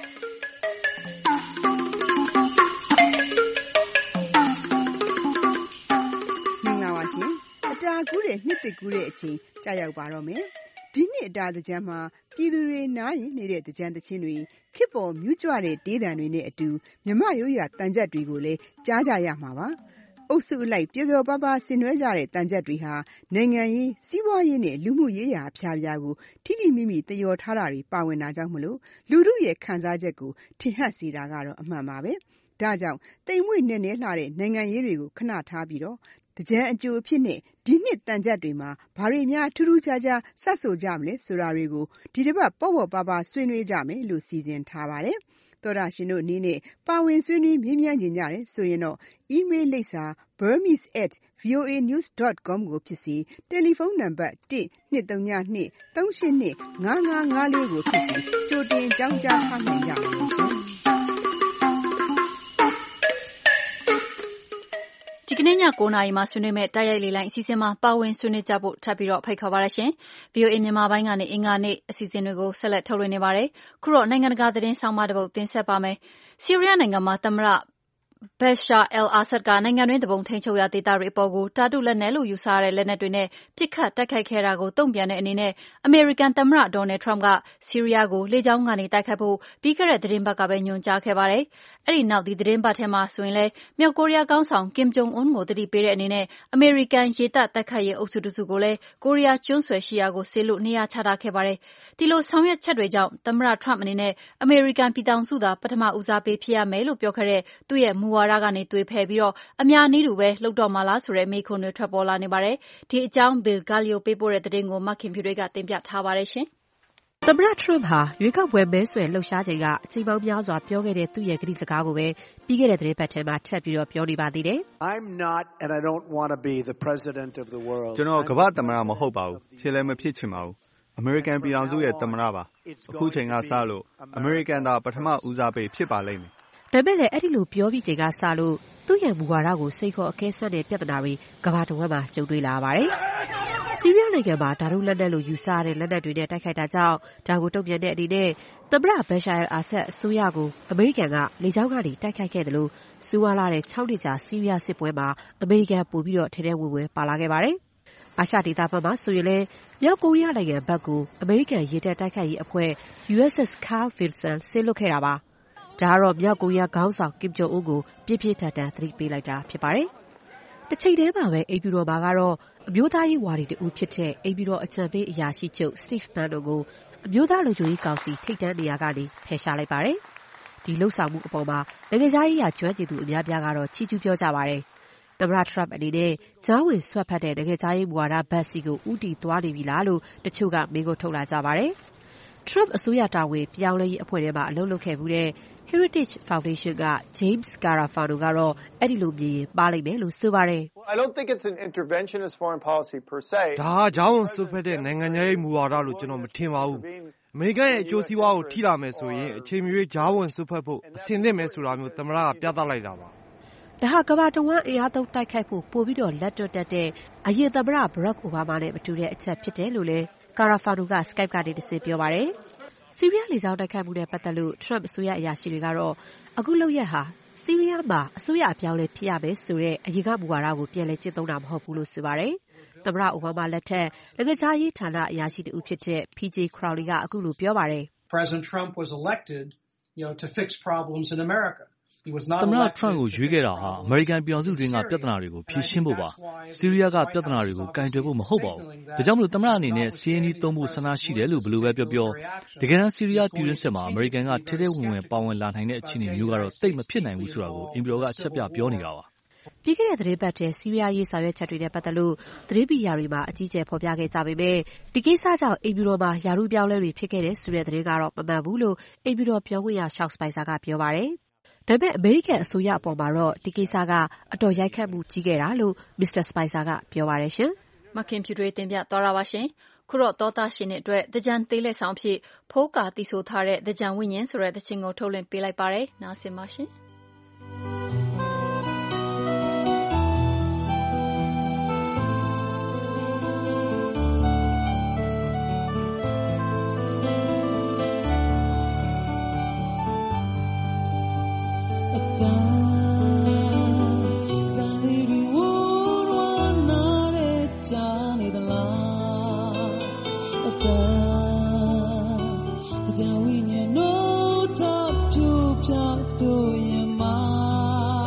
အတာကူးတဲ့နှစ်သစ်ကူးတဲ့အချိန်ကြာရောက်ပါတော့မယ်။ဒီနှစ်အတာသင်္ကြန်မှာပြည်သူတွေနားရင်နေတဲ့သင်္ကြန်သချင်းတွေခေတ်ပေါ်မြူးကြွတဲ့တေးသံတွေနဲ့အတူမြမရိုးရာတန်ကြပ်တွေကိုလည်းကြားကြရမှာပါ။အုပ်စုလိုက်ပျော်ပျော်ပါးပါးဆင်နွှဲကြတဲ့တန်ကြပ်တွေဟာနိုင်ငံရေးစီးပွားရေးနဲ့လူမှုရေးရာအဖြာဖြာကိုထိထိမိမိသရော်ထားတာတွေပါဝင်တာကြောင့်မလို့လူထုရဲ့ခံစားချက်ကိုထင်ဟပ်စေတာကတော့အမှန်ပါပဲ။ဒါကြောင့်တိမ်မွေ့နဲ့နဲလှတဲ့နိုင်ငံရေးတွေကိုခဏထားပြီးတော့တကြံအကျိုးအဖြစ်နဲ့ဒီနှစ်တန်ကြပ်တွေမှာဘာတွေများထူးထူးခြားခြားစက်ဆိုကြမလဲဆိုတာတွေကိုဒီတစ်ပတ်ပေါ့ပေါ့ပါပါဆွေးနွေးကြမယ်လို့စီစဉ်ထားပါတယ်။သောရရှင်တို့အနေနဲ့ပါဝင်ဆွေးနွေးမြင်းမြန်းကြကြတယ်ဆိုရင်တော့ email လိပ်စာ burmese at voa news dot com ကိုဖြစ်စီတယ်လီဖုန်းနံပါတ်one two three two three eight two five five fourကိုဖြစ်စီကြိုတင်ကြောင်းကြားထားနိုင်ကြပါလိမ့်ရှင်။ဒီကနေ့ည၉နာရီမှာဆွေးနွေးမဲ့တိုက်ရိုက်လေလိုင်းအစီအစဉ်မှာပါဝင်ဆွေးနွေးကြဖို့ထပ်ပြီးတော့ဖိတ်ခေါ်ပါရရှင်။ဗွီအိုအေ မြန်မာပိုင်းကနေအင်္ဂါနေ့အစီအစဉ်တွေကိုဆက်လက်ထုတ်လွှင့်နေပါတယ်။ခုတော့နိုင်ငံတကာသတင်းဆောင်မတစ်ပုဒ်တင်ဆက်ပါမယ်။ဆီးရီးယားနိုင်ငံမှာသမ္မတBashar al-Assad ကနိုင်ငံတွင်းတပုံထိန်းချုပ်ရာဒေသတွေအပေါ်ကိုတာတုလက်နက်လို့ယူဆရတဲ့လက်နက်တွေနဲ့ပစ်ခတ်တိုက်ခိုက်ခဲ့တာကိုတုံ့ပြန်တဲ့အနေနဲ့အမေရိကန်သမ္မတဒေါ်နယ်ထရမ့်ကဆီးရီးယားကိုလေကြောင်းကနေတိုက်ခိုက်ဖို့ပြီးခဲ့တဲ့သတင်းပတ်ကပဲညွှန်ကြားခဲ့ပါတယ်။အဲ့ဒီနောက်ဒီသတင်းပတ်ထဲမှာဆိုရင်လည်းမြောက်ကိုရီးယားခေါင်းဆောင်ကင်ဂျုံအွန်းကိုတတိပေးတဲ့အနေနဲ့အမေရိကန်ရေတပ်တိုက်ခိုက်ရေးအုပ်စုတစုကိုလည်းကိုရီးယားကျွန်းဆွယ်ရှိရာကိုဆေးလို့နေရာချထားခဲ့ပါတယ်။ဒီလိုဆောင်ရွက်ချက်တွေကြောင့်သမ္မတထရမ့်အနေနဲ့အမေရိကန်ပြည်ထောင်စုသာပထမဦးစားပေးဖြစ်ရမယ်လို့ပြောခဲ့တဲ့သူ့ရဲ့မူဝါဒကနေတွေးဖယ်ပြီးတော့အများနည်းတူပဲလှုပ်တော့မှလားဆိုတဲ့မေးခွန်းတွေထွက်ပေါ်လာနေပါတယ်။ဒီအကြောင်း Bill Gallo ပေးပို့တဲ့သတင်းကိုမခင်ဖြူတွေကတင်ပြထားပါတယ်ရှင်။သမ္မတထရမ့်ဟာရွေးကောက်ပွဲမဲဆွယ်လှုပ်ရှားချိန်ကအချိန်ပေါင်းများစွာပြောခဲ့တဲ့သူ့ရဲ့ကတိစကားကိုပဲပြီးခဲ့တဲ့သတင်းပတ်ထဲမှာထပ်ပြီးတော့ပြောနေပါသေးတယ်။ I'm not and I don't want to be the president of the world. ကျွန်တော်ကမ္ဘာသမ္မတမဟုတ်ပါဘူး။ဖြစ်လည်းမဖြစ်ချင်ပါဘူး။အမေရိကန်ပြည်ထောင်စုရဲ့သမ္မတပါ။အခုချိန်ကစလို့အမေရိကန်သာပထမဦးစားပေးဖြစ်ပါလိမ့်မယ်။ဒါပေမဲ့လည်းအဲ့ဒီလိုပြောပြီးချိန်ကစလို့သူ့ရဲ့မူဝါဒကိုစိတ်ခေါ်အကဲဆတ်တဲ့ပြဿနာတွေကမ္ဘာတစ်ဝန်းမှာကြုံတွေ့လာပါတယ်။ဆီးရီးယားနိုင်ငံမှာဓာတုလက်နက်လို့ယူဆရတဲ့လက်နက်တွေနဲ့တိုက်ခိုက်တာကြောင့်ဒါကိုတုံ့ပြန်တဲ့အနေနဲ့သမ္မတဘရှာအယ်အာဆတ်အစိုးရကိုအမေရိကန်ကလေကြောင်းကနေတိုက်ခိုက်ခဲ့တယ်လို့စူးဝါးလာတဲ့၆နှစ်ကြာဆီးရီးယားစစ်ပွဲမှာအမေရိကန်ပို့ပြီးတော့ထဲထဲဝင်ဝင်ပါလာခဲ့ပါတယ်။အာရှဒေသဘက်မှာဆိုရင်လည်းမြောက်ကိုရီးယားနိုင်ငံဘက်ကိုအမေရိကန်ရေတပ်တိုက်ခိုက်ရေးအဖွဲ့ ယူ အက်စ် အက်စ် Carl Vinson ဆေးလွတ်ခဲ့တာပါ။ဒါကတော့မြောက်ကိုရီးယားခေါင်းဆောင်ကင်ဂျုံအွန်းကိုပြင်းပြင်းထန်ထန်သတိပေးလိုက်တာဖြစ်ပါတယ်။တစ်ချိန်တည်းမှာပဲအိမ်ဖြူတော်မှာကတော့အမျိုးသားရေးဝါဒီတူဖြစ်တဲ့အိမ်ဖြူတော်အကြံပေးအရာရှိချုပ် Steve Bannon ကိုအမျိုးသားလုံခြုံရေးကောင်စီထိပ်တန်းနေရာကနေဖယ်ရှားလိုက်ပါတယ်။ဒီလှုပ်ဆောင်မှုအပေါ်မှာနိုင်ငံခြားရေးရာကျွမ်းကျင်သူအများပြားကတော့ချီးကျူးပြောကြပါတယ်။သမ္မတထရမ့်အနေနဲ့ကြားဝင်ဆွတ်ဖက်တဲ့နိုင်ငံခြားရေးမူဝါဒဘက်စီကိုဦးတည်သွားနေပြီလားလို့တချို့ကမေးခွန်းထုတ်လာကြပါတယ်။ထရမ့်အစိုးရတာဝန်ပြောင်းလဲရေးအဖွဲ့ထဲမှာအလုပ်လုပ်ခဲ့မှုတဲ့ Heritage Foundation က James Garofano ကတော့အဲ့ဒီလိုမြင်ရင်ပါလိမ့်မယ်လို့ဆိုပါတယ်။ I don't think it's an interventionist foreign policy per se. ဒါကကြောင်းဆွတ်ဖက်တဲ့နိုင်ငံရေးမူဝါဒလို့ကျွန်တော်မထင်ပါဘူး။အမေရိကန်ရဲ့အကျိုးစီးပွားကိုထိလာမယ်ဆိုရင်အချိန်မရွေးဂျားဝင်ဆွတ်ဖက်ဖို့အဆင်သင့်မယ်ဆိုတာမျိုးသမ္မတကပြသလိုက်တာပါ။ဒါဟာကမ္ဘာတဝန်းအင်အားသုံးတိုက်ခိုက်ဖို့ပိုပြီးတော့လက်တွတ်တက်တဲ့အရင်သမ္မတ Barack Obama နဲ့မတူတဲ့အချက်ဖြစ်တယ်လို့လည်း Garofano က Skype ကနေတဆင့်ပြောပါတယ်။ဆီးရီးယားလေကြောင်းတိုက်ခိုက်မှုနဲ့ပတ်သက်လို့ထရမ့်အစိုးရအရာရှိတွေကတော့အခုလုပ်ရက်ဟာဆီးရီးယားမှာအစိုးရအပြောင်းလဲဖြစ်ရမယ်ဆိုတဲ့အရင်ကမူဝါဒကိုပြန်လည်ကျင့်သုံးတာမဟုတ်ဘူးလို့ဆိုပါတယ်။သမ္မတအိုဘားမားလက်ထက်နိုင်ငံခြားရေးဌာနအရာရှိတူဖြစ်တဲ့ ပီ ဂျေ Crowley ကအခုလိုပြောပါတယ်။ President Trump was elected, you know, to fix problems in America. သမ္မတထရမ့်ကိုရွေးခဲ့တာဟာအမေရိကန်ပြည်ထောင်စုတွင်းကပြဿနာတွေကိုဖြေရှင်းဖို့ပါ။ဆီးရီးယားကပြဿနာတွေကိုကင်တွယ်ဖို့မဟုတ်ပါဘူး။ဒါကြောင့်မလို့သမ္မတအနေနဲ့စီးရင်ကြီးသုံးဖို့ဆန္ဒရှိတယ်လို့ဘယ်လိုပဲပြောပြောတကယ်တမ်းဆီးရီးယားပြည်တွင်းစစ်မှာအမေရိကန်ကထဲထဲဝင်ဝင်ပါဝင်လာနိုင်တဲ့အခြေအနေမျိုးကတော့သိပ်မဖြစ်နိုင်ဘူးဆိုတာကိုအင်ပီရောကအချက်ပြပြောနေတာပါ။ပြီးခဲ့တဲ့သတင်းပတ်ထဲဆီးရီးယားရေးဆောင်ရွက်ချက်တွေနဲ့ပတ်သက်လို့သတင်းမီဒီယာတွေမှာအကြီးအကျယ်ဖော်ပြခဲ့ကြပေမဲ့ဒီကိစ္စကြောင့်အင်ပီရောမှာယာရုပြောင်းလဲတွေဖြစ်ခဲ့တဲ့ဆိုတဲ့သတင်းကတော့မမှန်ဘူးလို့အင်ပီရောပြောခွင့်ရ Sean Spicer ကပြောပါတယ်။ဒါပေမဲ့အမေရိကန်အစိုးရအပေါ်မှာတော့ဒီကိစ္စကအတော်ရိုက်ခတ်မှုကြီးခဲ့တာလို့မစ္စတာ Spicer ကပြောပါတယ်ရှင်။မခင်ဖြူတွေတင်ပြသွားတာပါရှင်။ခုတော့သောတာရှင်တွေအတွက်သကြံသေးလက်ဆောင်ဖြစ်ဖိုးကာတီဆိုထားတဲ့သကြံဝိညာဉ်ဆိုတဲ့သချင်းကိုထုတ်လွှင့်ပေးလိုက်ပါတယ်။နားဆင်ပါရှင်။ Doing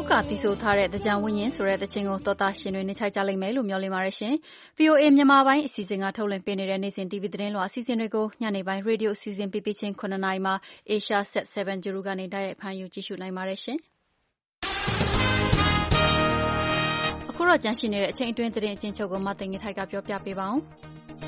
ကတည်ဆိုထားတဲ့တကြံဝိညာဉ်ဆိုတဲ့တခြင်းကိုတော်တာရှင်တွေနေချိုက်ကြလိမ့်မယ်လို့မျှော်လင့်ပါတယ်ရှင်။ V O A မြန်မာပိုင်းအစီအစဉ်ကထုတ်လွှင့်ပေးနေတဲ့နေ့စဉ် တီဗီ သတင်းလွှာအစီအစဉ်တွေကိုညနေပိုင်းရေဒီယိုအစီအစဉ်ပြပြချင်းခုနှစ်နာရီမှာ Asia Set 7 Juru ကနေတိုက်ရိုက်ဖမ်းယူကြည့်ရှုနိုင်ပါတယ်ရှင်။အခုတော့ကြန့်ရှိနေတဲ့အချိန်အတွင်းသတင်းအချင်းချုပ်ကိုမသိင်္ဂီထိုက်ကပြောပြပေးပါအောင်။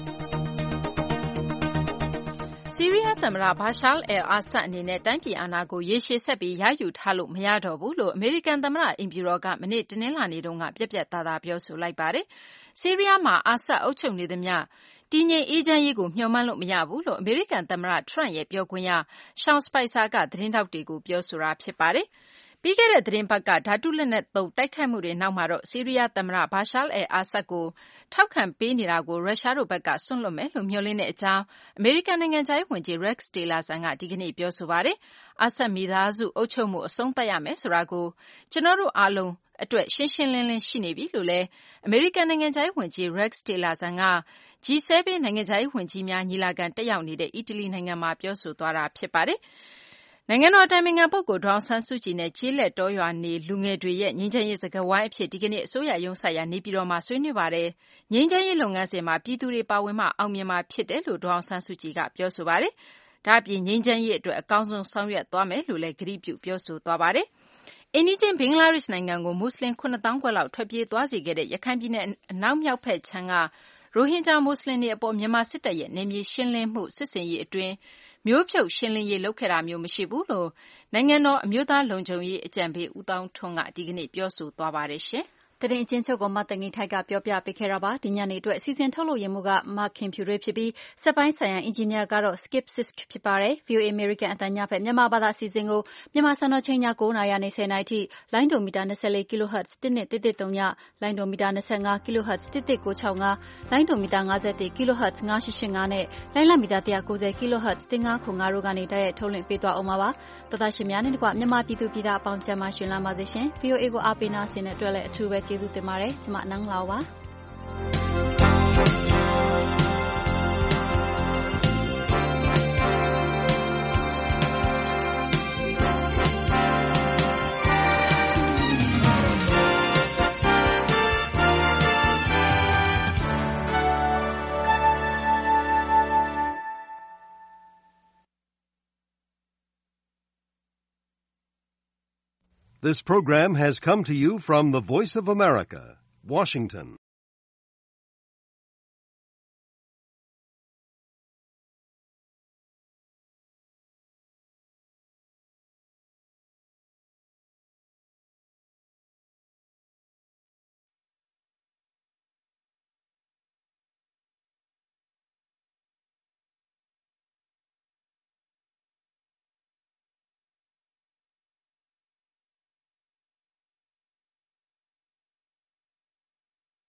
ဆီးရီးယားသမ္မတဘာရှားလ် အယ်လ် အာဆတ်အနေနဲ့တိုင်းပြည်အာဏာကိုရေရှည်ဆက်ပြီးရယူထားလို့မရတော့ဘူးလို့အမေရိကန်သမ္မတအိမ်ဖြူတော်ကမနေ့တနင်္လာနေ့တုန်းကပြတ်ပြတ်သားသားပြောဆိုလိုက်ပါတယ်။ဆီးရီးယားမှာအာဆတ်အုပ်ချုပ်နေသမျှတည်ငြိမ်အေးချမ်းရေးကိုမျှော်မှန်းလို့မရဘူးလို့အမေရိကန်သမ္မတထရန့်ရဲ့ပြောခွင့်ရ Sean Spicer ကသတင်းထောက်တွေကိုပြောဆိုတာဖြစ်ပါတယ်။ပြီးခဲ့တဲ့သတင်းပတ်ကဓာတုလက်နက်သုံးတိုက်ခိုက်မှုတွေနောက်မှာတော့ဆီးရီးယားသမ္မတဘာရှားလ် အယ်လ် အာဆတ်ကိုထောက်ခံပေးနေတာကိုရုရှားတို့ဘက်ကစွန့်လွှတ်မယ်လို့မျှော်လင့်တဲ့အကြောင်းအမေရိကန်နိုင်ငံခြားရေးဝန်ကြီး Rex Tillerson ကဒီကနေ့ပြောဆိုပါတယ်။အာဆတ်မိသားစုအုပ်ချုပ်မှုအဆုံးသတ်ရမယ်ဆိုတာကိုကျွန်တော်တို့အားလုံးအတွက်ရှင်းရှင်းလင်းလင်းရှိနေပြီလို့လည်းအမေရိကန်နိုင်ငံခြားရေးဝန်ကြီး Rex Tillerson က G セブン နိုင်ငံခြားရေးဝန်ကြီးများညီလာခံတက်ရောက်နေတဲ့အီတလီနိုင်ငံမှာပြောဆိုသွားတာဖြစ်ပါတယ်။နိုင်ငံတော်အတိုင်ပင်ခံပုဂ္ဂိုလ်ဒေါ်အောင်ဆန်းစုကြည်နဲ့ကျေးလက်တောရွာနေလူငယ်တွေရဲ့ငြိမ်းချမ်းရေးစကားဝိုင်းအဖြစ်ဒီကနေ့အစိုးရရုံးဆိုင်ရာနေပြည်တော်မှာဆွေးနွေးပါတယ်။ငြိမ်းချမ်းရေးလုပ်ငန်းစဉ်မှာပြည်သူတွေပါဝင်မှအောင်မြင်မှာဖြစ်တယ်လို့ဒေါ်အောင်ဆန်းစုကြည်ကပြောဆိုပါတယ်။ဒါ့အပြင်ငြိမ်းချမ်းရေးအတွက်အကောင်းဆုံးဆောင်ရွက်သွားမယ်လို့လည်းကတိပြုပြောဆိုသွားပါတယ်။အိန္ဒိချင်းဘင်္ဂလားဒေ့ရှ်နိုင်ငံကိုမွတ်စလင်ခုနှစ်သောင်းခွဲလောက်ထွက်ပြေးသွားစေခဲ့တဲ့ရခိုင်ပြည်နယ်အနောက်မြောက်ဘက်ခြမ်းကရိုဟင်ဂျာမွတ်စလင်တွေအပေါ်မြန်မာစစ်တပ်ရဲ့နယ်မြေရှင်းလင်းမှုစစ်ဆင်ရေးအတွင်းမျိုးဖြုတ်ရှင်းလင်းရေးလုပ်ခဲ့တာမျိုးမရှိဘူးလို့နိုင်ငံတော်အမျိုးသားလုံခြုံရေးအကြံပေးဦးသောင်းထွန်းကဒီကနေ့ပြောဆိုသွားပါတယ်ရှင်။သတင်းအချင်းချုပ်ကိုမသိင်္ဂီထိုက်ကပြောပြပေးခဲ့တာပါ။ဒီညနေအတွက်အစီအစဉ်ထုတ်လို့ရမှုကမခင်ဖြူတွေဖြစ်ပြီးစက်ပိုင်းဆိုင်ရာအင်ဂျင်နီယာကတော့ Skip Sisk ဖြစ်ပါတယ်။ V O A American အတန်ညဖက်မြန်မာဘာသာအစီအစဉ်ကိုမြန်မာစံတော်ချိန်ည9နာရီနေဆယ်နာရီထိလိုင်းဒိုမီတာ24 kHz တစ်နှစ်တစ်တစ်သုံးညလိုင်းဒိုမီတာ25 kHz တစ်တစ်ကို65လိုင်းဒိုမီတာ51 kHz 9885နဲ့လိုင်းလမီတာ190 kHz တစ်၅ခု၅တို့ကနေတိုက်ရိုက်ထုတ်လွှင့်ပေးသွားအောင်ပါပါ။တော်သားရှင်များနဲ့တကွမြန်မာပြည်သူပြည်သားအပေါင်းကျန်းမာရှင်လန်းပါစေရှင်။ V O A ကိုအားပေးနာဆင်တဲ့အတွက်လည်းအထူးပဲကျေးဇူးတင်ပါတယ်။ကျွန်မနန်းလာပါ This program has come to you from the Voice of America, Washington.